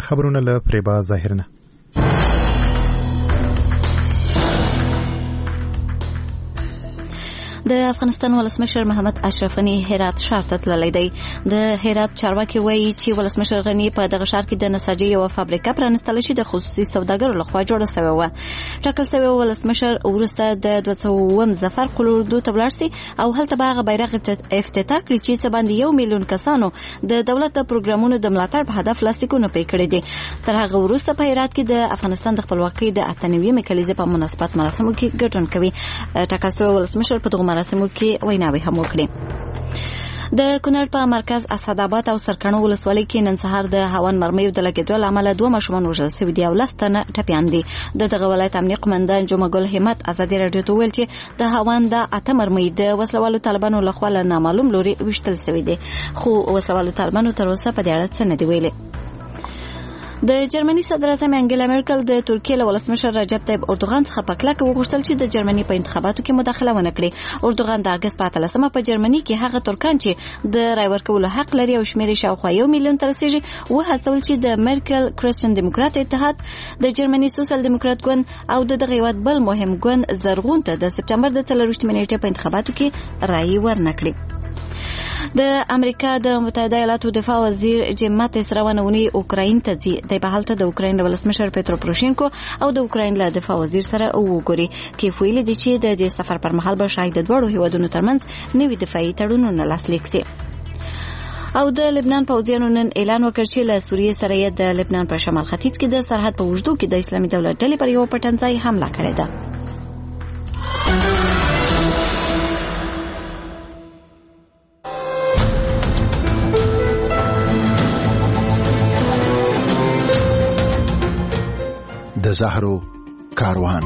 خبرونه له فریبا ظاهرنه. د افغانستان ولسمشر محمد اشرف غنی هرات ښار ته تللی دی. د هرات چارواکي وایي چې ولسمشر غنی په دغه ښار کې د نساجۍ یوه فابریکه پرانستله چې د خصوصي سوداګرو لخوا جوړه سوې وه. ټاکل سوی ولسمشر وروسته د 200 ظفر قلعو ته ولاړ سي او هلته به هغه بیرغ افتتاح کړي چې څه باندې 1 میلیون کسانو د دولت د پروګرامونو د ملاتړ په هدف لاسلیکونه پرې کړي دي. تر هغه وروسته په هرات کې د افغانستان د خپلواکۍ د 98 کلیزې په مناسبت مراسمو کې ګډون کوي. ټاکل سوی ولسمشر په دغه مراسمو کې ویناوي هم وکړي. د کونړ په مرکز اسداباد او سرکڼو ولسوالۍ کې نن سهار د هاون مرمیو د لګېدو له امله 2 ماشومان وژل شوي دي او 10 تنه ټپیان دي. د دغه ولایت امنیه قومندان جمعه ګل همت ازادي راډیو ته ویل چې د هاون د 8 مرمۍ د وسلوالو طالبانو لخوا له نامعلوم لوري وشتل شوي دي، خو وسلوالو طالبانو تر اوسه په دې اړه څه نه دی ویلي. د جرمني صدر اعظم انګلا مرکل د ترکیې له ولسمشر رجب طیب اردوغان څخه په کلکه وغوښتل چې د جرمني په انتخاباتو کې مداخله ونه کړي. اردوغان د اګست په 13 په جرمني کې هغه ترکان چې د رای ورکولو حق لري او شمېر شاوخوا 1 میلیون ته رسیږي وهڅول چې د مرکل کریسچن دیموکرات اتحاد، د جرمني سوسیال دیموکرات ګوند او د دغه هیواد بل مهم ګوند زرغون ته د سپټمبر د 24 نیټې په انتخاباتو کې رای ورنکړي. د امریکا د متحده ایالاتو دفاع وزیر جیم ماتیس روانه ونی اوکراین ته ځي. د په حالت د اوکراین ولسمشر پیترو پروشینکو او د اوکراین له دفاع وزیر سره وګوري. کې ویل دي چې د دې سفر پر مهال به شاید د دوړو هیوادونو ترمنځ نوي دفاعي تړونونه لاسلیک شي. او د لبنان پوځیانو نن اعلان وکړ چې له سوریې سره د لبنان په شمال ختیځ کې د سرحد په اوږدو کې د اسلامي دولت ډلې پر یو پټنځای حمله کړې ده. د زهرو کاروان.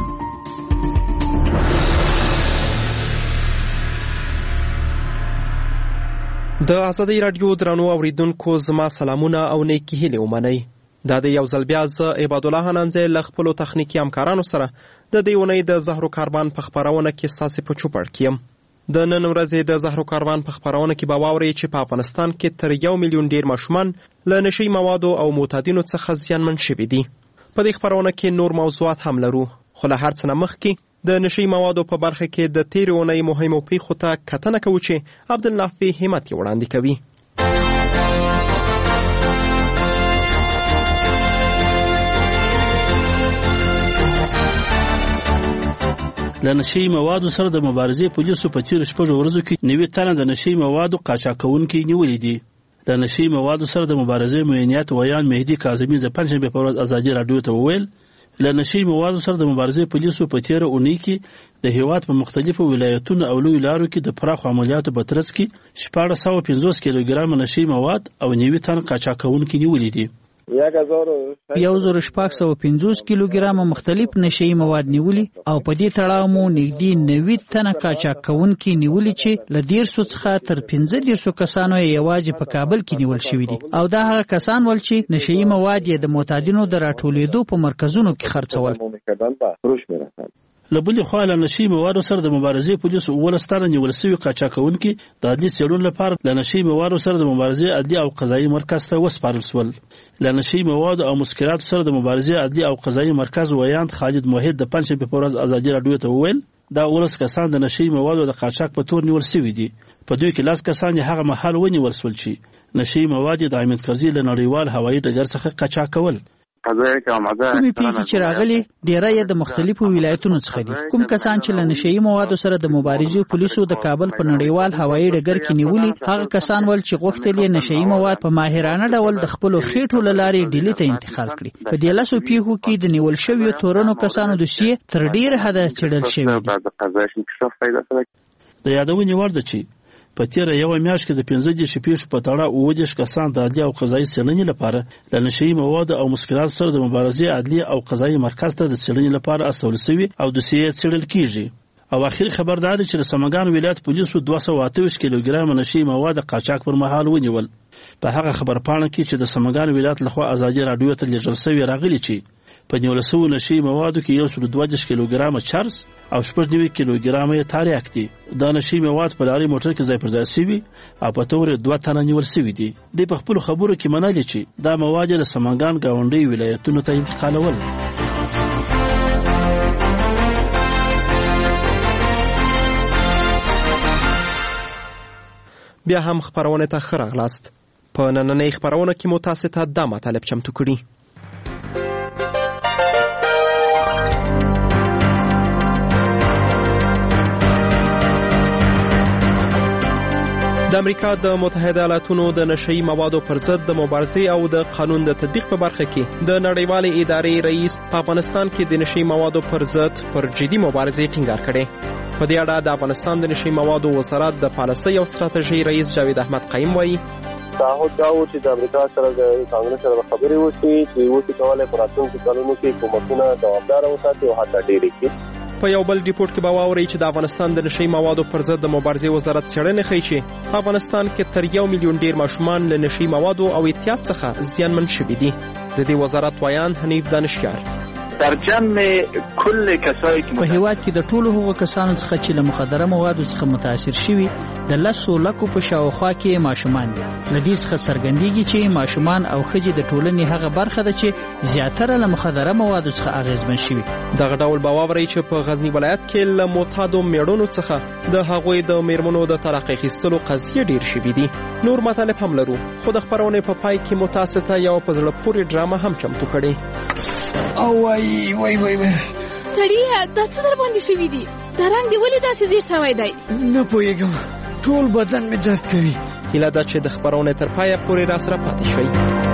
د ازادۍ رادیو درنو اوریدونکو زما سلامونه او نیکی هیلې ومنئ. دا د یو ځل بیا زه عباد الله حنانزی له خپلو تخنیکي همکارانو سره د دې اونۍ د زهرو کاروان په خپرونه کې ستاسې په چوپړ کې یم. د نن ورځې د زهرو کاروان په خپرونه کې به واورئ چې په افغانستان کې تر 1 میلیون ډیر ماشومان له نشي موادو او معتادینو څخه زیانمن شوي دي. په دې خبرونه کې نور موضوعات هم لرو، خو له هر څه نه مخکې د نشي موادو په برخه کې د تیرې اونۍ مهمو پیښو ته کتنه کوو چې عبدالنافع همت یې وړاندې کوي. له نشي موادو سره د مبارزې پولیسو په تیرو 6 ورځو کې 90 تنه د نشي موادو قاچاقونکي نیولي دي. د نشي موادو سره د مبارزې معینیت ویان مهدي کاظمي د پنځشنبې په ورځ ازادي راډیو ته وویل له نشي موادو سره د مبارزې پولیسو په تیره اونۍ کې د هیواد په مختلفو ولایتونو او لویو لارو کې د پراخو عملیاتو په ترڅ کې 1450 کیلوګرام نشي مواد او 90 تن قاچاقونکي نیولي دي. 1450 کیلوګرام مختلف نشئی مواد نیولي او په دې تړاو مو نږدې 90 تنه قاچاقونکي نیولي چې له 150 څخه تر 15 کسانو یوازې په کابل کې نیول شوي دي او دا هغه کسان ول چې نشئی مواد یې د معتادینو د راټولېدو په مرکزونو کې خرڅول. لبلې خوا له نشي موادو سره د مبارزې پولیسو 18 تنه نیول شوي قاچاقونکي د عدلي څېړنو لپاره له نشي موادو سره د مبارزې عدلي او قضایي مرکز ته وسپارل شول. له نشي موادو او مسکراتو سره د مبارزې عدلي او قضایي مرکز ویاند خالد موحد د پنځشنبې په ورځ ازادي راډیو ته وویل دا 19 کسان د نشي موادو د قاچاق په تور نیول شوي دي. په دوی کې 10 کسان هغه مهال ونیول شول چې نشي مواد د حامد کرزي له نړیوال هوایي ډګر څخه قاچاق کول. کومې پیښې چې راغلي ډیری یې د مختلفو ولایتونو څخه دي. کوم کسان چې له نشئی موادو سره د مبارزې پولیسو د کابل په نړیوال هوایي ډګر کې نیولي هغه کسان ول چې غوښتل یې نشئی مواد په ماهرانه ډول د خپلو خېټو له لارې ډیلي ته انتقال کړي. په دې لاسو پیښو کې د نیول شویو تورنو کسانو دوسیې تر ډیره حده څېړل شوي دي. د یادونې وړ ده چې په تیره یوه میاشت کې د 15 پیښو په تړاو 19 کسان د عدلي او قضایي څېړنې لپاره له نشئی موادو او مسکراتو سره د مبارزې عدلي او قضایي مرکز ته د څېړنې لپاره استول شوي او دوسیې څېړل کیږي. او اخر خبر دا دی چې د سمنګان ولایت پولیسو 228 کیلوګرام نشئی مواد قاچاق پر مهال ونیول. په هغه خبرپاڼه کې چې د سمنګان ولایت لخوا ازادي راډیو ته لیږل شوی راغلي چې په نیول شویو نشئی موادو کې 122 کیلوګرام چرس او 9 کیلوګرامه تریاک دي. دا نشي مواد په لاري موټر کې ځای پر ځای شوي او په تور 2 تنه نیول شوي دي. د په خپل خبرو کې منلي چې دا مواد له سمنګان گاونډي ولایتونو ته انتقالول. بیا هم خبرونه ته ښه راغلاست. په نننۍ خبرونه کې مو تاسو ته دا مطالب چمتو کړي. د امریکا د متحده ایالاتونو د نشئی موادو پر ضد د مبارزې او د قانون د تطبیق په برخه کې د نړیوالې ادارې رئیس په افغانستان کې د نشئی موادو پر ضد پر جدي مبارزې ټینګار کړي. په دې اړه د افغانستان د نشئی موادو وزارت د پالیسۍ او ستراتیژۍ رئیس جاوید احمد قایم وایي تعهد دا و چې د امریکا سره د کانګرس سره خبرې وشي چې وڅ کولای په راتلونکي کلونو کې حکومتونه دوامدار وساتي او حتی ډېرې کړي. په یو بل ریپورت کې به واورئ چې د افغانستان د نشئی موادو پر ضد د مبارزې وزارت څېړنې ښیي چې په افغانستان کې تر 1 میلیون ډیر ماشومان له نشئی موادو او اعتیاد څخه زیانمن شوي دي. د دې وزارت ویان حنیف دانشیار در جمع کل کسایی که په هیواد کې د ټولو هغو کسانو څخه چې له مخدره موادو څخه متاثر شوي د 10 لکو په شاوخوا کې ماشومان دي. له دې څخه څرګندېږي چې ماشومان او ښځې د ټولنې هغه برخه ده چې زیاتره له مخدره موادو څخه اغېزمن شوي. دغه ډول به واورئ چې په غزنی ولایت کې له معتادو میړونو څخه د هغوی د میرمنو د طلاق اخیستلو قضیې ډیر شوي دي. نور مطالب هم لرو خو د خبرونې په پای کې مو تاسو ته یو په زړه پورې ډرامه هم چمتو کړې. او وای سړیه دا څه در باندې شوي دي؟ دا رنګ دی ولې داسې زیړ شوی دی؟ نه پوهېږم ټول بدن مې درد کوي. هیله ده چې د خبرونې تر پایه پورې راسره پاتې شئ.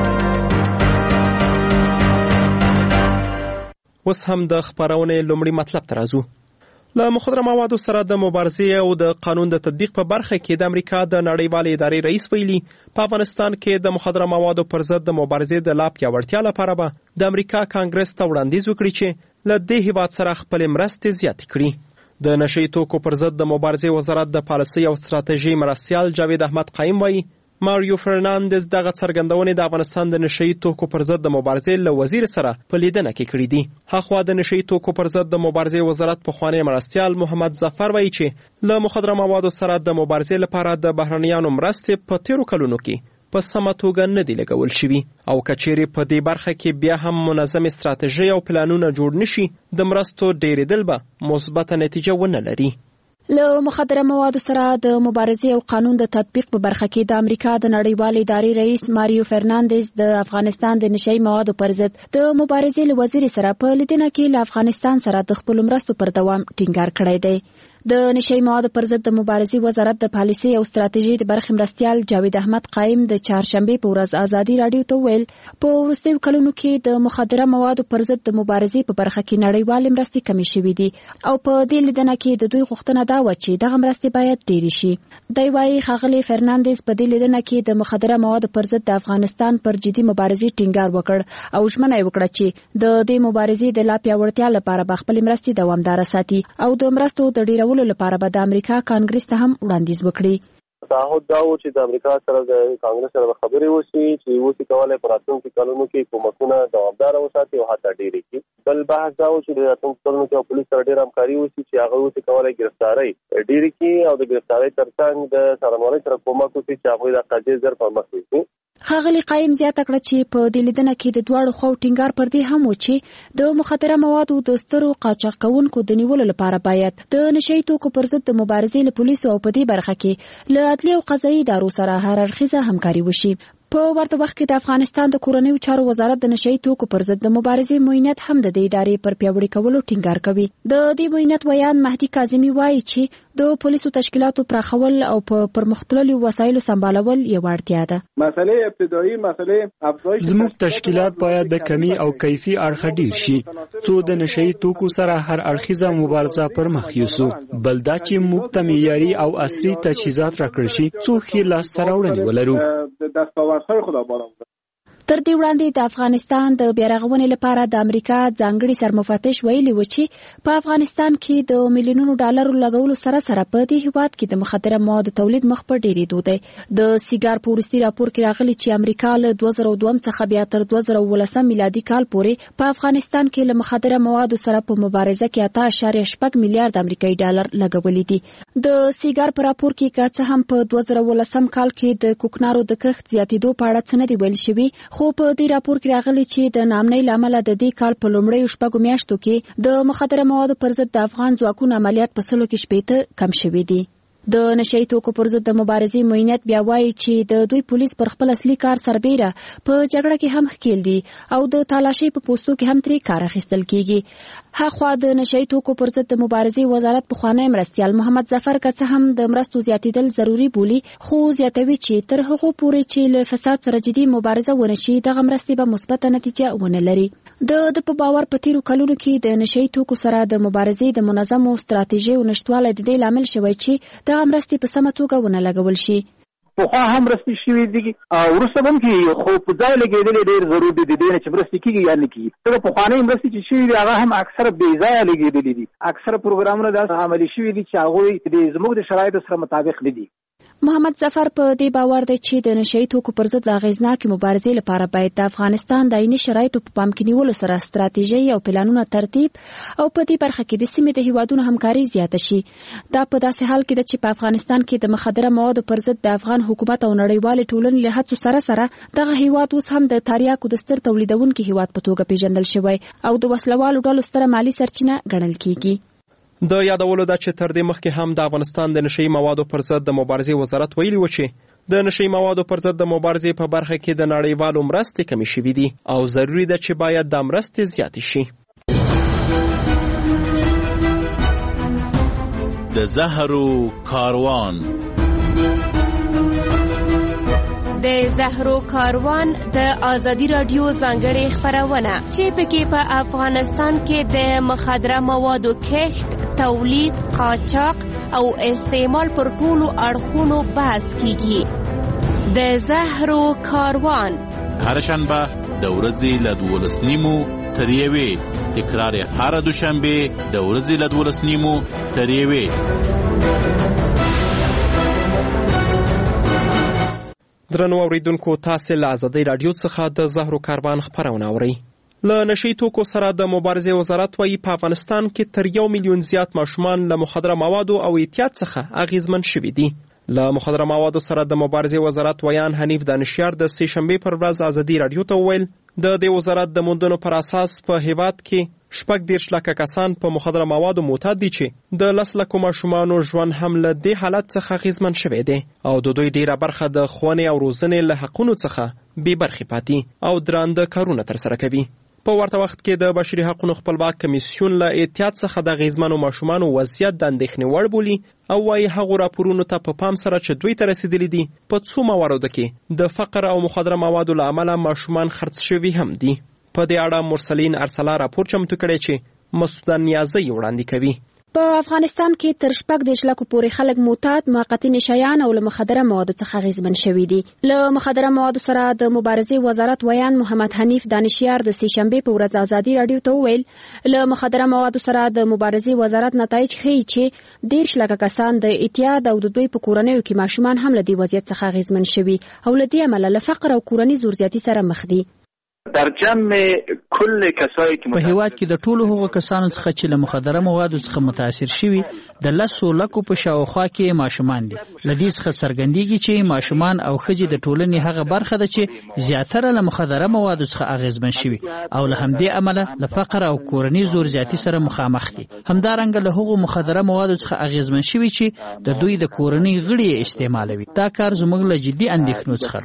اوس هم د خبرونې لومړي مطلب ته راځو. له مخدره موادو سره د مبارزې او د قانون د تطبیق په برخه کې د امریکا د نړیوالې ادارې رئیس ویلي په افغانستان کې د مخدره موادو پر ضد د مبارزې د لا پیاوړتیا لپاره به د امریکا کانګرس ته وړاندیز وکړي چې له دې هیواد سره خپل مرستې زیاتې کړي. د نشئی توکو پر ضد د مبارزې وزارت د پالیسۍ او ستراتیژۍ مرستیال جاوید احمد قایم وایي ماریو فرناندز دغه څرګندونې د افغانستان د نشئی توکو پر ضد د مبارزې له وزیر سره په لیدنه کې کړې دي. هاخوا د نشئی توکو پر ضد د مبارزې وزارت پخوانی مرستیال محمد ظفر وایي چې له مخدره موادو سره د مبارزې لپاره د بهرنیانو مرستې په تیرو کلونو کې په سمه توګه نه دي لګول شوي او کچېرې په دې برخه کې بیا هم منظمې ستراتیژۍ او پلانونه جوړ نشي د مرستو ډېرېدل به مثبته نتیجه ونه لري. له مخدره موادو سره د مبارزې او قانون د تطبیق په برخه کې د امریکا د نړیوالې ادارې رئیس ماریو فرناندز د افغانستان د نشئی موادو پر ضد د مبارزې له وزیر سره په لیدنه کې له افغانستان سره د خپل مرستو پر دوام ټینګار کړی دی. د نشئی موادو پر ضد د مبارزې وزارت د پالیسۍ او ستراتیژۍ د برخې مرستیال جاوید احمد قایم د چهارشنبه په ورځ ازادي رادیو ته ویل په وروستیو کلونو کې د مخدره موادو پر ضد د مبارزې په برخه کې نړیوالې مرستې کمې شوې دي او په دې لیدنه کې د دوی غوښتنه دا و چې دغه مرستې باید ډېرې شي. دی وايي ښاغلی فرناندز په دې لیدنه کې د مخدره موادو پر ضد د افغانستان پر جدي مبارزې ټینګار وکړ او ژمنه یې وکړه چې د دې مبارزې د لا پیاوړتیا لپاره به خپلې مرستې دوامداره ساتي او د مرستو د ډېرولو لپاره به د امریکا کانګرس ته هم وړاندیز وکړي. تعهد دا و چې د امریکا سره د کانګرس سره خبرې وشي چې وڅ کولای په راتلونکي کلونو کې حکومتونه دوامدار وساتي او حتی ډېرې کړي. بل بحث دا و چې د راتلونکي کلونو کې پولیس سره ډېر همکاري وشي چې هغه وڅ کولای گرفتاری ډېرې کړي او د گرفتاری ترڅنګ د څارنوالۍ سره کومک وکړي چې هغوی د قضیې زر پر مخ وړي. ښاغلی قایم زیاته کړه چې په دې لیدنه کې د دواړو خواو ټینګار پر دې هم و چې د مخدره موادو د سترو قاچاق کوونکو د نیولو لپاره باید د نشئی توکو پر ضد د مبارزې له پولیسو او په دې برخه کې له عدلي او قضایي ادارو سره هر اړخیزه همکاري وشي. په ورته وخت کې د افغانستان د کورنیو چارو وزارت د نشئی توکو پر ضد د مبارزې معینت هم د دې ادارې پر پیاوړي کولو ټینګار کوي. د دې معینت ویان مهدي کاظمي وایي چې د پولیسو تشکیلاتو پراخول او په پرمختللو وسایلو سمبالول یو اړتیا ده. مسئله ابتدایي زموږ تشکیلات باید د کمی او کیفي اړخ ډیر شي څو د نشئی توکو سره هر اړخیزه مبارزه پر مخ یوسو. بل دا چې موږ ته معیاري او عصري تجهیزات راکړل شي څو ښې لاسته راوړنې ولرو. تر دې وړاندې د افغانستان د بیارغونې لپاره د امریکا ځانګړي سرمفتش ویلي و چې په افغانستان کې د میلیونونو ډالرو لګولو سره سره په دې هیواد کې د مخدره موادو تولید مخ په ډیریدو دی. د سیګار په وروستي راپور کې راغلي چې امریکا له 2002 څخه بیا تر 2019 میلادي کال پورې په افغانستان کې له مخدره موادو سره په مبارزه کې 8.8 میلیارډ امریکایي ډالر لګولي دي. د سیګار په راپور کې که څه هم په 2019 کال کې د کوکنارو د کښت زیاتېدو په اړه څه نه دی ویل شوي، خو په دې راپور کې راغلي چې د ناامنۍ له امله د دې کال په لومړیو 6 میاشتو کې د مخدره موادو پر ضد د افغان ځواکونو عملیات په 100 کم شوي دي. د نشئی توکو پر ضد د مبارزې معینیت بیا وایي چې د دوی پولیس پر خپل اصلي کار سربیره په جګړه کې هم ښکیل دي او د تالاشۍ په پوستو کې هم ترې کار اخیستل کیږي. هاخوا د نشئی توکو پر ضد د مبارزې وزارت پخوانی مرستیال محمد ظفر که څه هم د مرستو زیاتېدل ضروري بولي، خو زیاتوي چې تر هغو پورې چې له فساد سره جدي مبارزه ونشي دغه مرستې به مثبته نتیجه ونه لري. د په باور په تیرو کلونو کې د نشئی توکو سره د مبارزې د منظمو ستراتیژیو نشټوالی د دې لامل شوی چې دغه مرستې په سمه توګه ونه لګول شي. پخوا هم مرستې شوي دي او وروسته هم کې خو په ځای لګېدل ډېر ضروري دي د دې چې مرستې کېږي یا نه کېږي. ځکه پخوانۍ مرستې چې شوي دي هغه هم اکثره بې ځایه لګېدلې دي. اکثره پروګرامونه داسې عملي شوي دي چې هغوی زموږ د شرایطو سره مطابق نه دي. محمد ظفر په دې باور دی چې د نشئی توکو پر ضد د اغیزناکې مبارزې لپاره باید د افغانستان د عیني شرایطو په پام کې نیولو سره ستراتیژي او پلانونه ترتیب او په دې برخه کې د سیمې د هیوادونو همکاري زیاته شي. دا په داسې حال کې ده چې په افغانستان کې د مخدره موادو پر ضد د افغان حکومت او نړیوالې ټولنې له هڅو سره سره دغه هیواد اوس هم د تریاکو د ستر تولیدونکي هیواد په توګه پیژندل شوی او د وسلوالو ډلو ستره مالي سرچینه ګڼل کیږي. د یادولو ده چې تر دې مخکې هم د افغانستان د نشئی موادو پر ضد د مبارزې وزارت ویلي و چې د نشئی موادو پر ضد د مبارزې په برخه کې د نړیوالو مرستې کمې شوي دي او ضروري ده چې باید دا مرستې زیاتې شي. د زهرو کاروان د زهرو کاروان د آزادی رادیو ځانګړې خپرونه چې پکې په افغانستان کې د مخدره موادو کښت، تولید، قاچاق او استعمال پر ټولو اړخونو بحث کیږي. د زهرو کاروان هر شنبه د ورځې له 12:30 تر 1 تکرار هر دوشنبه د ورځې له 12:30 تر 1. درنو اوریدونکو، تاسو له آزادۍ رادیو څخه د زهرو کاروان خپرونه اورئ. له نشئی توکو سره د مبارزې وزارت وايي په افغانستان کې تر 1 میلیون زیات ماشومان له مخدره موادو او اعتیاد څخه اغیزمن شوي دي. له مخدره موادو سره د مبارزې وزارت ویان حنیف دانشیار د سه شنبې پر ورځ آزادۍ رادیو ته وویل د دې وزارت د موندنو پر اساس په هیواد کې 14 لکه کسان په مخدره موادو معتاد دي چې د 10 لکو ماشومانو ژوند هم له دې حالت څخه اغیزمن شوی دی او د دوی ډیره برخه د ښوونې او روزنې له حقونو څخه بې برخې پاتې او درانده کارونه ترسره کوي. په ورته وخت کې د بشري حقوقو خپلواک کمیسیون له اعتیاد څخه د اغیزمنو ماشومانو وضعیت د اندېښنې وړ بولي او وايي هغو راپورونو ته په پام سره چې دوی ته رسیدلي دي په څو مواردو کې د فقر او مخدره موادو له امله ماشومان خرڅ شوي هم دي. په دې اړه مرسلین ارسلا راپور چمتو کړی چې مسعود نیازی وړاندې کوي. په افغانستان کې تر 14 لکو پورې خلک معتاد، موقتي نشایان او له مخدره موادو څخه اغیزمن شوي دي. له مخدره موادو سره د مبارزې وزارت ویان محمد حنیف دانشیار د سه شنبې په ورځ آزادۍ رادیو ته وویل له مخدره موادو سره د مبارزې وزارت نتایج ښیي چې 10 لکه کسان د اعتیاد او د دوی په کورنیو کې ماشومان هم له دې وضعیت څخه اغیزمن شوي او له دې امله له فقر او کورنۍ زورزیاتي سره مخ دي. در جمع کل کسایی که په هیواد کې د ټولو هغو کسانو څخه چې له مخدره موادو څخه متاثر شوي د 10 لکو په شاوخوا کې ماشومان دي. له دې څخه څرګندېږي چې ماشومان او ښځې د ټولنې هغه برخه ده چې زیاتره له مخدره موادو څخه اغیزمن شوي او له همدې امله له فقر او کورنۍ زورزیاتي سره مخامخ دي. همدارنګه له هغو مخدره موادو څخه اغیزمن شوي چې د دوی د کورنۍ غړي یې استعمالوي. دا کار زموږ له جدي اندېښنو څخه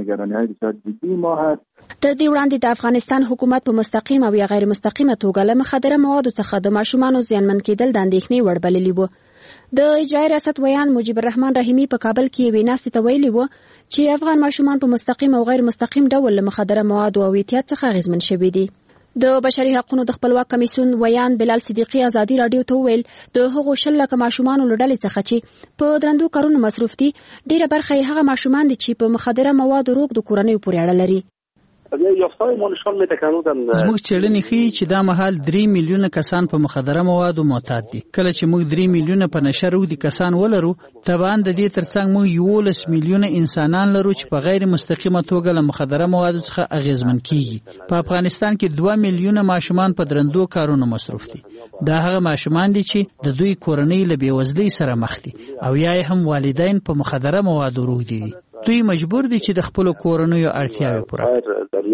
ده. تر دې وړاندې د افغانستان حکومت په مستقیم او یا غیر مستقیمه توګه له مخدره موادو څخه د ماشومانو زیانمن کېدل د اندېښنې وړ بللی و. د اجرایي ریاست ویان مجیب الرحمن رحیمي په کابل کې یوې ناستې ته ویلي و چې افغان ماشومان په مستقیم او غیر مستقیم ډول له مخدره موادو او اعتیاد څخه اغیزمن شوي دي. د بشري حقوقو د خپلواک کمیسیون ویان بلال صدیقي آزادۍ رادیو ته وویل د هغو 10 لکه ماشومانو له ډلې څخه چې په درندو کارونو مصروف دي ډیره برخه یې هغه ماشومان دي چې په مخدره موادو روږدو کورنیو پورې اړه لري. زموږ څېړنې ښیي چې دا مهال 3 میلیونه کسان په مخدره موادو معتاد دي. کله چې موږ 3 میلیونه په نشه روږدي کسان ولرو، طبعا د دې ترڅنګ موږ 11 میلیونه انسانان لرو چې په غیر مستقیمه توګه له مخدره موادو څخه اغېزمن کیږي. په افغانستان کې 2 میلیونه ماشومان په درندو کارونو مصروف دي. دا هغه ماشومان دي چې د دوی کورنۍ له بېوزلۍ سره مخ دي او یا هم والدین په مخدره موادو روږدي دي. دوی مجبور دي چې د خپل کورنیو اړتیاوې پوره کړي.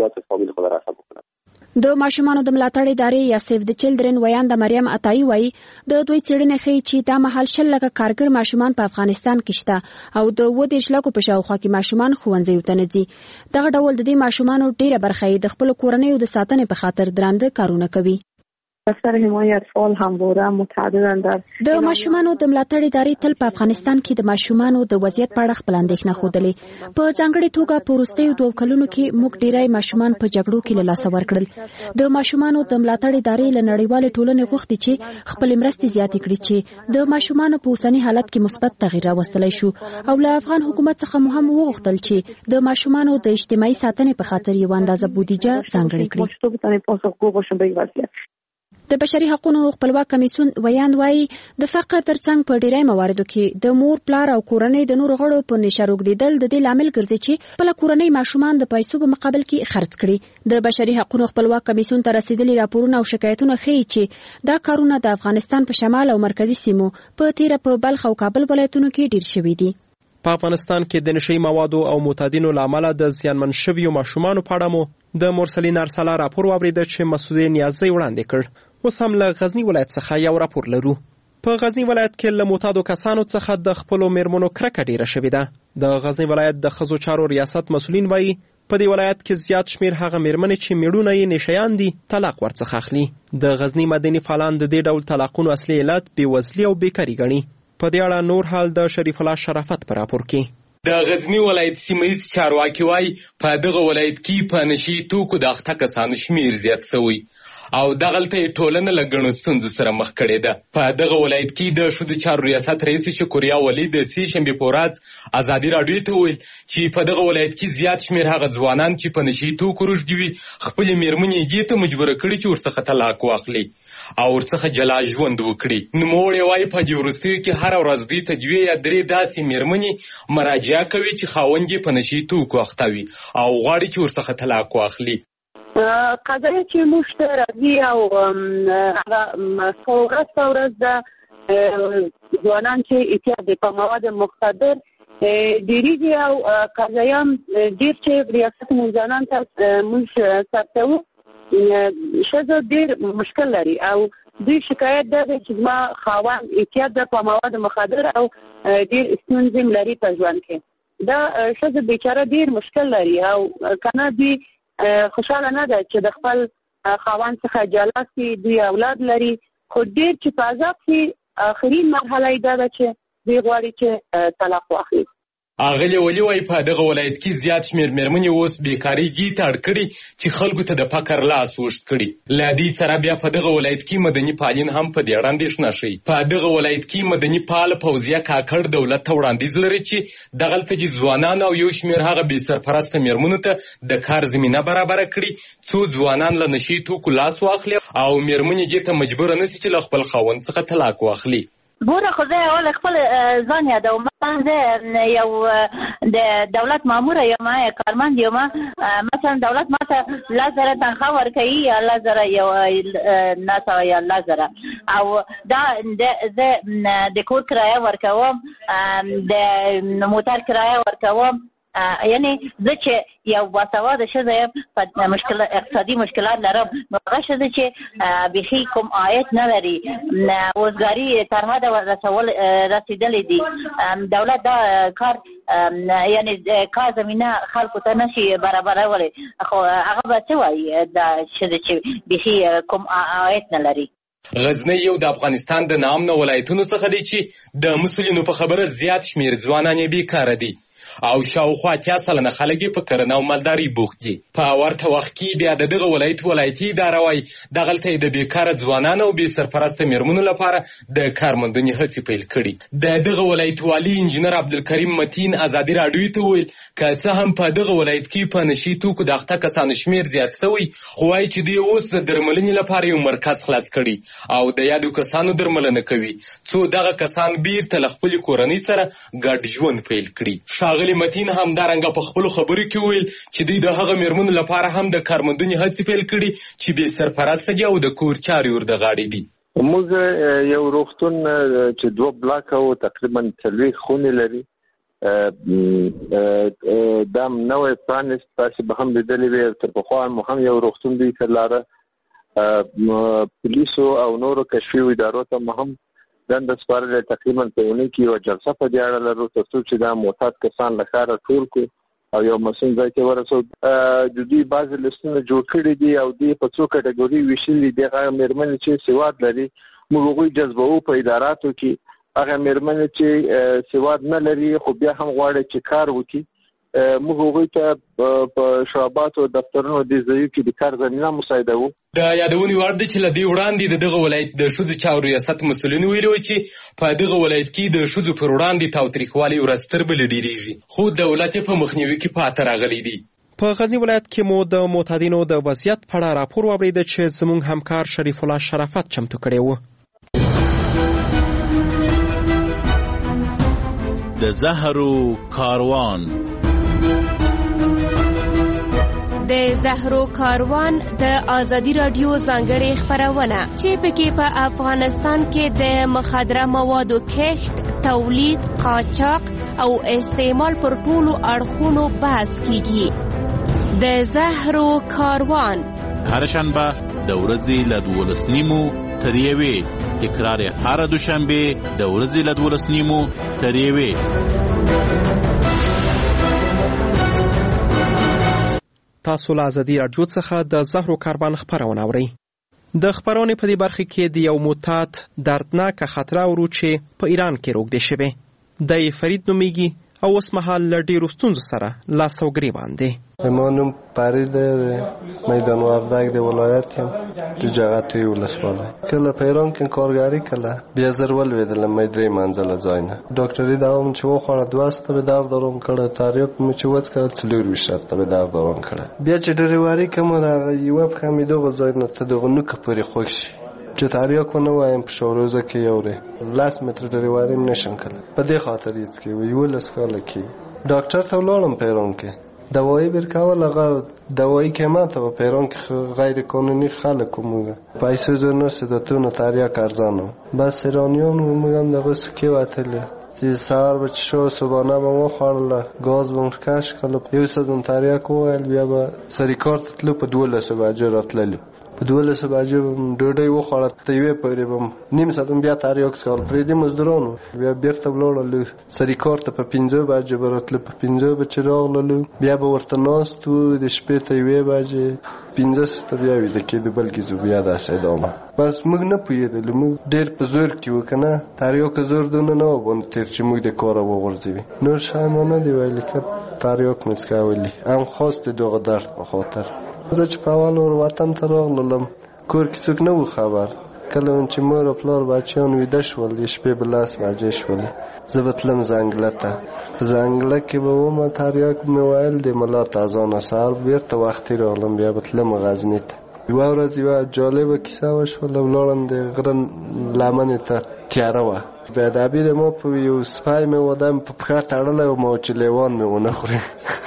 د ماشومانو د ملاتړ ادارې یا سیف د چلډرن ویاند مریم عطایی وایي د دوی څېړنې ښیي چې دا مهال 100 لکه کارګر ماشومان په افغانستان کې شته او د 20 لکو په شاوخوا کې ماشومان ښوونځیو ته نه ځي. دغه ډول د دې ماشومانو ډیره برخه یې د خپل کورنیو د ساتنې په خاطر درانده کارونه کوي. د ماشومانو د ملاتړ ادارې تل په افغانستان کې د ماشومانو د وضعیت په اړه خپل اندېښنه ښودلې. په ځانګړې توګه په وروستیو 2 کلونو کې موږ ډیری ماشومان په جګړو کې له لاسه ورکړل. د ماشومانو د ملاتړ ادارې له نړیوالې ټولنې غوښتي چې خپل مرستې زیاتې کړي چې د ماشومانو په اوسني حالت کې مثبت تغییر راوستلی شو او له افغان حکومت څخه هم وغوښتل چې د ماشومانو د اجتماعي ساتنې په خاطر یو اندازه بودیجه ځانګړې کړي. د بشري حقوقو خپلواک کمیسیون ویاند وایي د فقر ترڅنګ په ډیری مواردو کې د مور پلار او کورنۍ د نورو غړو په نشه روږدیدل د دې لامل ګرځي چې خپل کورنۍ ماشومان د پیسو په مقابل کې خرڅ کړي. د بشري حقوقو خپلواک کمیسیون ته رسیدلي راپورونه او شکایتونه ښیي چې دا کارونه د افغانستان په شمال او مرکزي سیمو په تیره په بلخ او کابل ولایتونو کې ډیر شوي دي. په افغانستان کې د نشي موادو او معتادینو لامل د زیانمن شویو ماشومانو په اړه مو د مرسلین ارسلا راپور واورید چې مسعود نیازی وړاندې کړ. اوس هم له غزنی ولایت څخه یو راپور لرو. په غزنی ولایت کې له معتادو کسانو څخه د خپل میرمنو کرکه ډیره شوې ده. د غزنی ولایت د ښځو چارو ریاست مسؤلین وایي په دې ولایت کې زیات شمیر هغه میرمنې چې میړونه یې نشیان دي طلاق ورڅخه اخلي. د غزنی مدني فعالان د دې ډول طلاقونو اصلي علت بېوزلي او بیکاري ګڼي. په دې اړه نور حال د شریف الله شرافت په راپور کې. د غزنی ولایت سیمه‌ییز چارواکي وایي په دغه ولایت کې په نشي توکو د اخته کسانو شمیر زیات شوی او دغلته ټولنه له ګڼو ستونزو سره مخ کړې ده. په دغه ولایت کې د ښځو چارو ریاست رئیس شکوریا ولی د سې شنبې په ورځ ازادي راډیو ته وویل چې په دغه ولایت کې زیات شمیر هغه ځوانان چې په نشي توکو روږدي وي خپلې میرمنې دې ته مجبوره کړي چې ورڅخه طلاق واخلي او ورڅخه جلا ژوند وکړي. نوموړی وایي په دې وروستیو کې هره ورځ دوی ته 2 یا 3 داسې میرمنې مراجعه کوي چې خاوند یې په نشي توکو اخته وي او غواړي چې ورڅخه طلاق واخلي. قضایه چې موږ ته راځي او هغه ورځ په ورځ د ځوانان چې اعتیاد دي په مواد مخدر ډېرېږي او قضایه ډېر چې ریاست ځوانان ته موږ ثبتوو ښځه ډېر مشکل لري او دوی شکایت ده چې زما خاوند اعتیاد ده په مواد مخدر او ډېر ستونزې لري په ژوند کې. دا ښځه بیچاره ډېر مشکل لري او کنه دوی خوشاله نه ده چې د خپل خاوند څخه جلا شي. دوی اولاد لري خو ډېر چې په عذاب کې آخري مرحله یې دا ده چې دوی غواړي چې طلاق واخلي. اغلی ولی وای په دغه ولایت کې زیات شمیر میرمنې اوس بیکاری دي تړ کړي چې خلکو ته د فقر لاس وشت کړي. لادي سره بیا په دغه ولایت کې مدني فعالین هم په دې وړاندیز نشي. په دغه ولایت کې مدني فعال فوزیه کاکړ دولت ته وړاندیز لري چې دغلته د ځوانان او یو شمیر هغه بې سرپرست میرمنو ته د کار زمينه برابر کړي څو ځوانان له نشي توکو لاس واخلي او میرمنې دې ته مجبور نه شي چې له خپل خاوند څخه طلاق واخلي. ګوره خو زه اول خپل ځان یادوم. زه یو د دولت مامور یم، کارمند یم. مثلا دولت ماته 1000 تنخواه ورکوي یا 1000 یو 900 یا 1000 او دا زه د کور کرایه ورکوم، د موټر کرایه ورکوم. یعنی زه چې یو باسواده ښځه یم په اقتصادي مشکلات لرم، نو هغه ښځه چې بیخي کوم عاید نه لري اوزګاري تر حده رسېدلی دي. دولت دا کار یعنی کار زمینه خلکو ته نشي برابرولی، خو هغه به څه وایي دا ښځه چې بیخي کوم عاید نه لري. غزنی یو د افغانستان د نامنه ولایتونو څخه دی چې د مسؤلینو په خبره زیات شمیر ځوانان یې بیکاره دي. او شاوخوا 80% خلک په کرنه او مالداري بوخت دي. په ورته وخت کې بیا د دغه ولایتي اداره وایي دغلته د بیکاره ځوانانو او بې سرپرسته میرمنو لپاره د کارموندنې هڅې پیل کړي. د دغه ولایت والي انجینر عبدالکریم متین ازادي راډیو ته وویل که څه هم په دغه ولایت کې په نشي توکو د اخته کسانو شمېر زیات شوی، خو وایي چې دوی اوس د درملنې لپاره یو مرکز خلاص کړي او د یادو کسانو درملنه کوي څو دغه کسان بیرته له خپلې کورنۍ سره ګډ ژوند پیل کړي. ښاغلي متین همدارنګه په خپلو خبرو کې وویل چې دوی د هغه میرمنو لپاره هم د کارموندنې هڅې پیل کړي چې بې سرپرسته دي او د کور چارې ورته غاړې دي. موږ یو روغتون چې 2 بلاک او تقریبا 4 خونې لري دا نوې پرانیست، تاسې به هم لیدلې وي تر پخوا هم یو روغتون دی که لاره پولیسو او نورو کشفي ادارو ته هم دنده سپارلې. تقریبا په اونۍ کې یوه جلسه په دې اړه لرو تر څو چې دا معتاد کسان له ښاره ټول کړو او یو مسؤل ځای ته ورسو. د دوی بعضې لستونه جوړ کړي دي او دوی په څو کټګوري ویشلي دي. هغه مېرمنې چې سواد لري موږ هغوی جذبوو په اداراتو کې، هغه مېرمنې چې سواد نه لري خو بیا هم غواړي چې کار وکړي موږ هغوی ته په شعباتو دفترونو دې ځایو کې د کار زمینه مساعدوو. د یادونې وړ دی چې له دې وړاندې د دغه ولایت د ښځو چارو ریاست مسؤلینو ویلي وو چې په دغه ولایت کې د ښځو پر وړاندې تاوتریخوالي ورځ تر بلې ډېرېږي، خو دولت یې په مخنیوي کې پاته راغلی دی. په غزنی ولایت کې مو د معتادینو د وضعیت په اړه راپور واورېده چې زموږ همکار شریف الله شرافت چمتو کړی و. د زهرو کاروان. د زهرو کاروان د آزادي راډیو ځانګړې خپرونه چې پکې په افغانستان کې د مخدره موادو کښت، تولید، قاچاق او استعمال پر ټولو اړخونو بحث کیږي. د زهرو کاروان هر شنبه د ورځې له 12:30 تر 1 تکرار هر دوشنبه د ورځې له 12:30 تر 1. تاسو له ازادي راډیو څخه د زهرو کاروان خبرونه اورئ. د خبرونې په دې برخه کې د یو معتاد دردناک خطر اورو چې په ایران کې روږدی شوی. د فرید نومیږي او اوس مهال له ډېرو ستونزو سره لاس او ګریوان دی. ما نوم فرید دی، میدان وردګ د ولایت یم د جغتوی ولسوالۍ. کله په ایران کې کارګري کله بیا زر ولوېدلم مې 3 منزله ځای نه. ډاکټري دوام چې وخوړه 2 هفته به درد دارم کړه، تریاک مې چې وڅکه 24 هفته به درد دارم کړه. بیا چې ډریوري کوم راغی یو پښه مې دغه ځای نه ته دغه نوکه پورې خوښ شي چې تریاک ونه وایم په شوروزه کې یورې 10 متر ډریوري نشم کړه. په دې خاطر یې چې 11 کاله کې ډاکټر ته ولاړم په ایران کې دوایی برکول. هغه دوایی که ما ته په ایران کې غیر قانوني خلک موږ پیسې زور نشته د تونه تریاک ارزانه بس ایرانیان موږ هم دغه سکه وتلې چې سهار به چې شو صبحانه به مو خوړله غاز به مکش کړل یو سدون تریاک وویل بیا به سری کار تلو په 12 بجې راتللو په 12 بجې ډوډۍ وخوړه ته یې پرې بم نیم ساعت بیا تریاک سکال پرې دې مزدورانو بیا بیرته ولاړل سری کار ته په 15 بجې براتل په 15 بجې راغلل بیا به ورته ناستو د شپې ته 1 بجې 15 ته بیا وې د کې د بلګي زو بیا د سیدامه بس موږ نه پوهېدل موږ ډېر په زور کې وکنه تریاک زور دونه نه وبند تر چې موږ د کار وغورځوي نور شایمانه دی ویل کې تریاک مسکاولي هم خواست دغه درد په خاطر زه چې په اول ور وطن ته راغلم کور کې څوک نه و خبر کله چې مور او پلار بچیان ویده شول د شپې به 10 بجې شولې زه به تلم ځنګله ته په ځنګله کې به ومه تریاک مې ویل د ملات اذانه سهار بیرته وختي راغلم بیا به تلم غزني ته یوه ورځ یوه جالبه کیسه وشوله ولاړم د غره لمنې ته تیاره وه بېادبي د ما په یو سپی مې واده په پښه تړلی وم او چې لیوان مې ونه خوري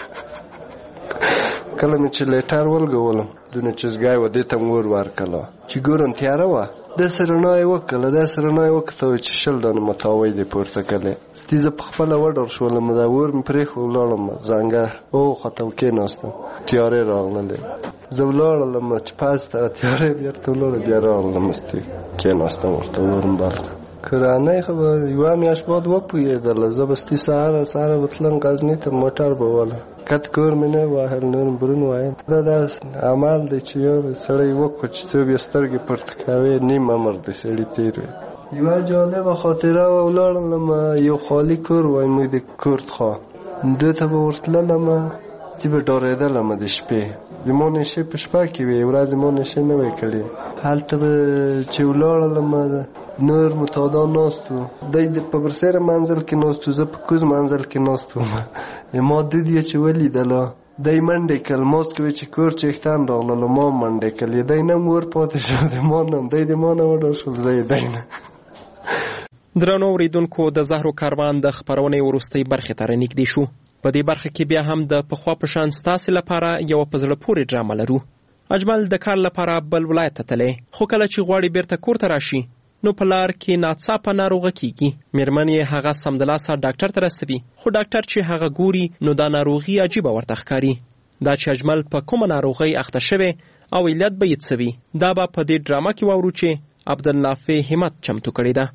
کله مې چې لیټر ولګولم دونه چې زګی و دې ته م ور ورکړله چې ګورم تیاره وه داسې رڼا یې وکړله داسې رڼا یې وکړه چې 20 دانې متاوی دې پورته کړلی ستي زه په خپله وډر شولم دا ور مې پرېښو ولاړم ځنګه وخته و کېناستم تیارې راغللې زه ولاړلم چې پاس ته تیارې بېرته ولاړه بیا راغلم ستي کېناستم ورته ور م بل کړه کورنۍ خو به یوه میاشت بعد وپوهېدله زه به ستي سهار به تلم غزني ته موټر به ولم کت کور مې نه وهل نور برون وایم دا داسې عمل دی چې یو سړی وکړو چې څوک یې سترګې پورته کوي نیم عمر د سړي تېر وي یوه جالبه خاطره وه ولاړلم یو خالي کور وای موږ د کورد خوا ده ته به ورتللم چې به ډارېدلم د شپې د ما نشې په شپه کې وې ورځې ما نشې نه وې کړې هلته به چې ولاړلم نور متادان ناست وو دی په برسېره منزل کې ناست وو زه په کوز منزل کې ناست وم ما دود یې چې ولیدله دی منډې کړل ماسک وې چې کور چښتن راغلل ما منډې کړل دی نه ور پاتې شو د ما نه دی د ما نه وډار شول زه یې دی نه. درنو اوریدونکو د زهرو کاروان د خپرونې وروستۍ برخې ته رانږدې شو. په دې برخه کې بیا هم د پخوا په شان ستاسې لپاره یوه په زړه پورې ډرامه لرو. اجمل د کار لپاره بل ولایت ته تللی، خو کله چې غواړي بیرته کور ته راشي نو په لار کې ناڅاپه ناروغه کیږي. میرمن یې هغه سمدلاسه ډاکټر ته رسوي، خو ډاکټر چې هغه ګوري نو دا ناروغي عجیبه ورته ښکاري. دا چې اجمل په کومه ناروغۍ اخته شوی او علت به یې څه وي، دا به په دې ډرامه کې واورو چې عبدالنافع همت چمتو کړې ده.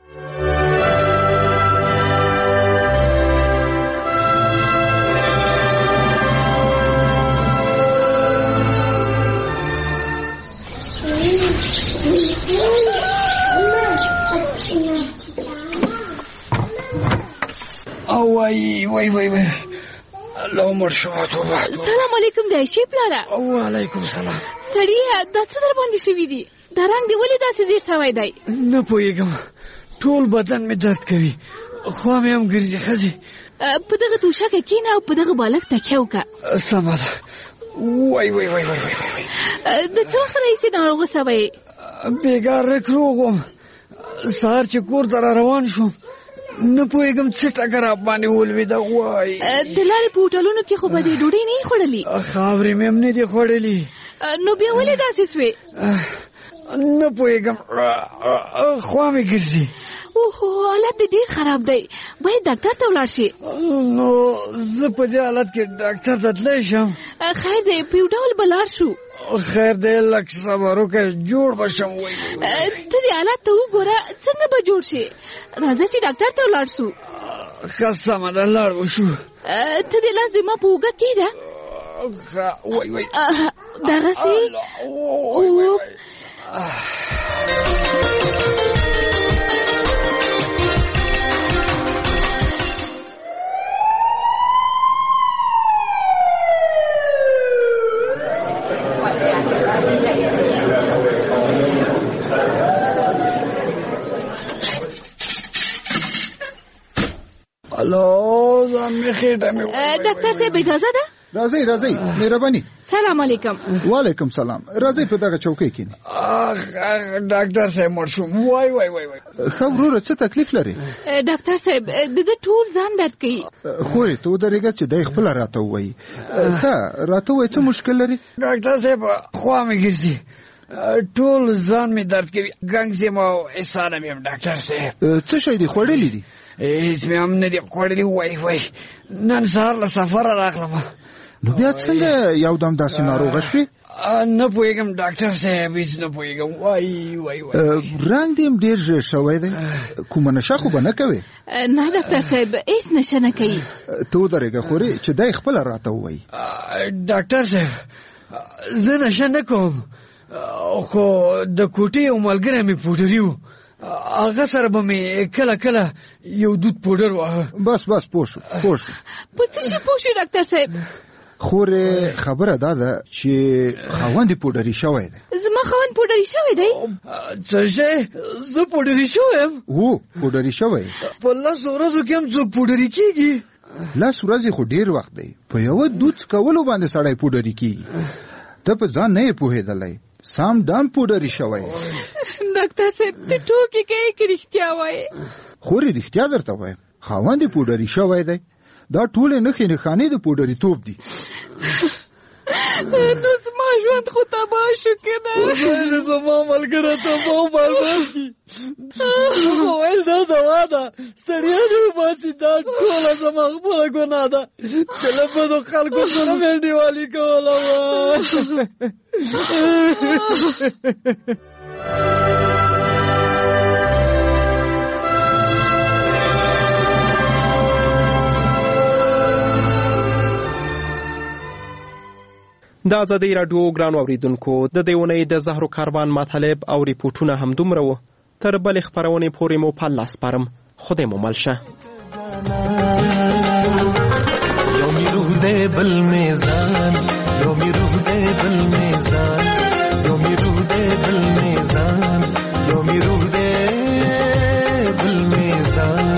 وای الله مرشوه توبه. سلام علیکم د عائشې پلاره. وعلیکم سلام. سړیه دا څه در باندې شوي دي؟ دا رنګ دې ولې داسې ډېر سوی دی؟ نه پوهېږم، ټول بدن مې درد کوي، خوا مې هم ګرځي. ښځې په دغه توشکه کښېنه او په دغه بالښت تکیه وکړه. سمه ده. وای د څه وخت راهیسې ناروغه سوی یې؟ بېګار رک روغ وم، سهار چې کور ته را روان شوم نه پوهېږم څه ټکر باندې ولوېده. وای د لارې په هوټلونو کې خو به دې ډوډۍ نه یې خوړلې؟ خاورې مې هم نه دي خوړلې. نو بیا ولې داسې سوې؟ نه پوهېږم، خوا مې ګرځي. اوهو حالت دې ډېر خراب دی، باید ډاکټر ته ولاړ شي. نو زه په دې حالت کې ډاکټر ته تللی شم؟ خیر دی، په یو ډول به لاړ شو. خیر دی، لږ صبر وکړه، جوړ به شم. ته دې حالت ته وګوره څنګه به جوړ شي. راځه چې ډاکټر ته ولاړ شو. ښه سمه ده، لاړ وشو. ته دې لاس دې ما په اوږه کېږده. دغسې ډاکټر صاحب اجازه ده؟ راځئ مهرباني. سلام علیکم. وعلیکم سلام. راځئ په دغه چوکۍ کښېنئ. ډاکټر صاحب مړ شوم. وای ښه وروره څه تکلیف لري؟ ډاکټر صاحب د ټول ځان درد کوي. خورې ته ودرېږه چې دی خپله راته ووایي. ښه راته ووایي څه مشکل لري؟ ډاکټر صاحب خوا مې ګرځي، ټول ځان مې درد کوي، ګنګز یم او اسانه مې یم. ډاکټر صاحب څه شی دي خوړلي دي؟ هېڅ مې هم نه دي خوړلي. وای نن سهار له سفره راغلم. نو بیا څنګه یو دم داسې ناروغه شوې؟ نه پوهېږم ډاکټر صاحب، هېڅ نه پوهېږم. وای رنګ دې هم ډېر ژر شوی دی، کومه نشه خو به نه کوې؟ نه ډاکټر صاحب هېڅ نشه نه کوي. ته ودرېږه خورې چې دی خپله راته ووایي. ډاکټر صاحب زه نشه نه کوم، خو د کوټې یو ملګری مې پوډري و، هغه سره به مې کله یو دود پوډر واهه. بس پوه شو. په څه شي پوه شو ډاکټر صاحب؟ خورې خبره دا ده چې خاوند پوډري شوی دی. زما خاوند پوډري شوی دی؟ څه شی؟ زه پوډري شوی یم؟ هو پوډري شوی. په 10 ورځو کې هم څوک پوډري کېږي؟ 10 ورځې خو ډېر وخت دی، په یوه دود څکولو باندې سړی پوډري کېږي. ته په ځان نه یې پوهېدلی، سام دام پوډري شوی. ډاکټر صاحب ته ټوکې کوې که رښتیا وایې؟ خورې رښتیا درته وایم، خاوند پوډري شوی دی. دا ټولې نښانې د پوډري توپ دي. نو زما ژوند خو تباه شو که نه؟ خدای زما ملګری تباه او برباد کړي. خو ویل دا دوا ده، ستړیا دې وباسي، دا ټوله زما خپله ګناه ده چې له بدو خلکو سره مې انډیوالي کوله. د ازادۍ راډیو ګرانو اوریدونکو، د دې اونۍ د زهرو کاروان مطالب او ریپورټونه همدومره وو. تر بلې خپرونې پورې مو په لاس سپارم. خدای مو مل شه. दे बल मेज़ान यो मी रूह दे बल मेज़ान यो मी रूह दे बल मेज़ान यो मी रूह दे बल मेज़ान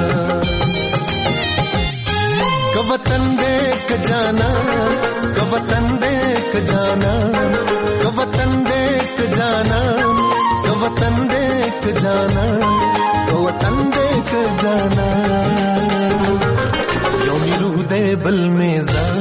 कवतन देख जाना कवतन देख जाना कवतन देख जाना कवतन देख जाना कवतन देख जाना यो मी रूह दे बल मेज़ान